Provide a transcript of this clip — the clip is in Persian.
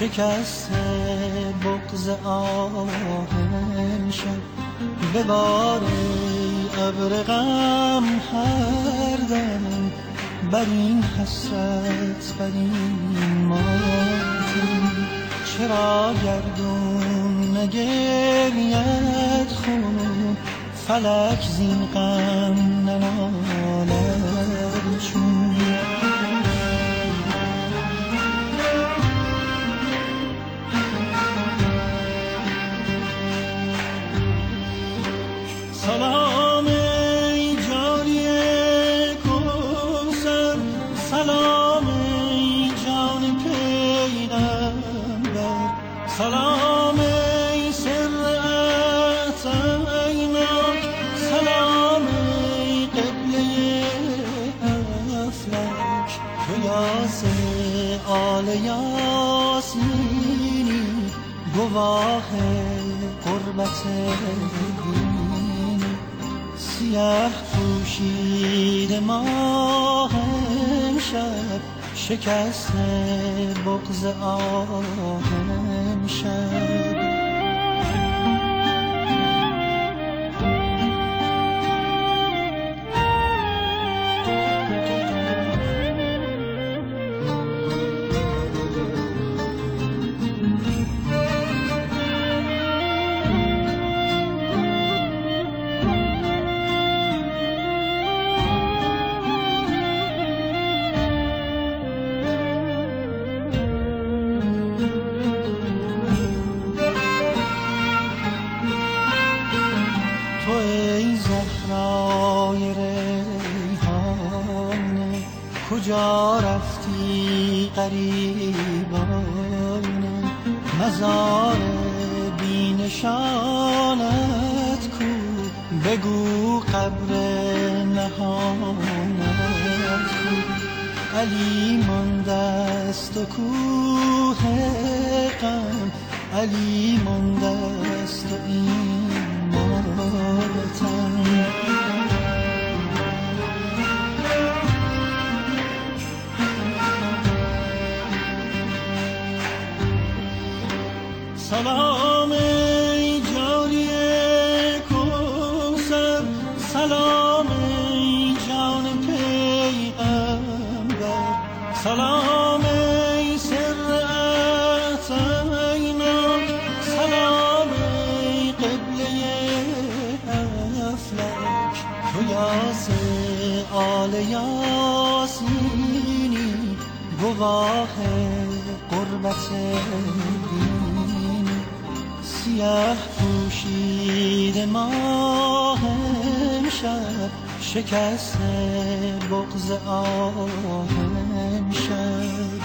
شکست بغض آهم شب ببار ابر غم هر دم بر این حسرت بر این ماتم. چرا گردون نگرید خون فلک زین غم ننالد چون. سلام ای جاری کوثر، سلام ای جان پیغمبر، سلام ای سر عطیناک، سلام ای قبله افلاک. تو یاس آل یاسینی گواه قربت سیه پوشید ماه امشب شکست بغض آهم شب. تو ای زهرای ریحانه کجا رفتی غریبانه؟ مزار بی نشانت کو بگو قبر نهانت کو. علی مانده است و کوه غم، علی مانده است و این ماتم. سلام ای جاری کوثر، سلام ای جان پیغمبر، سلام ای سر عطیناک، سلام ای قبله افلاک. تو یاس آل یاسینی گواه قربت دینی. سیه پوشید ماه امشب شکست بغض آهم شب.